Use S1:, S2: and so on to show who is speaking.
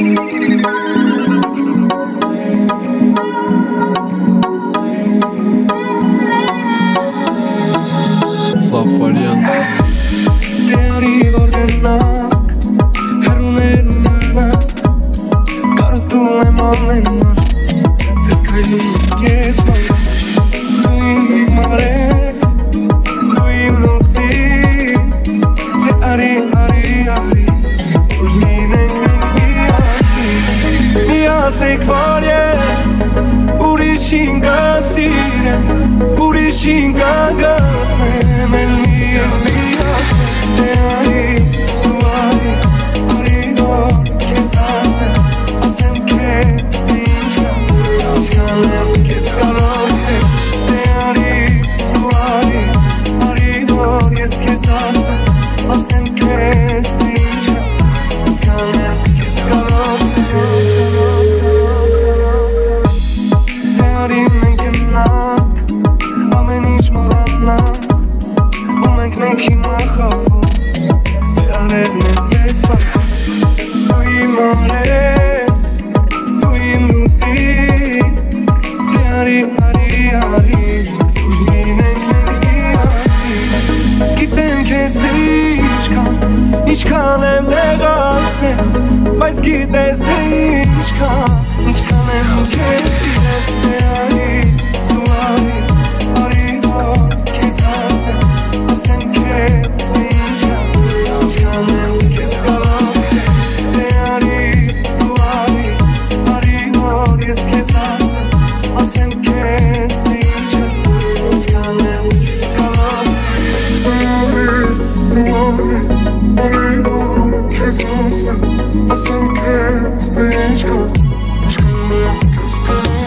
S1: Safarian
S2: Te arrivo ordenak Heruner nanak Karo tu me molenaš Te skajlu jes mandaš Tu im marek Tu im nosi Te ari Ullinen Miase kvarjes Urishin gasire Urishin gagatme Mel mio Te ari Tu ari Kesase Asem ke stinčka Čkalem keskalojte Te ari Tu ari Kesase Asem ke stinčka Čkalem keskalojte Te ari menkenak Amenish moranak Umek neki machavu Te arerne vespaca Tu im ole Tu im nusi Te ari Ullinen asi Gitem kes dichka Nishkanem legatne Բայց գիտես թե ինչքան եմ քեզ սիրես Թե դու արի քեզ ասեմ Ասեմ քեզ թե ինչքան եմ քեզ կարող Թե դու արի ես քեզ ասեմ Ասեմ քեզ թե ինչքան եմ քեզ կարող Քեզ ասեմ Ասեմ քեզ թե ինչքան եմ քեզ կարող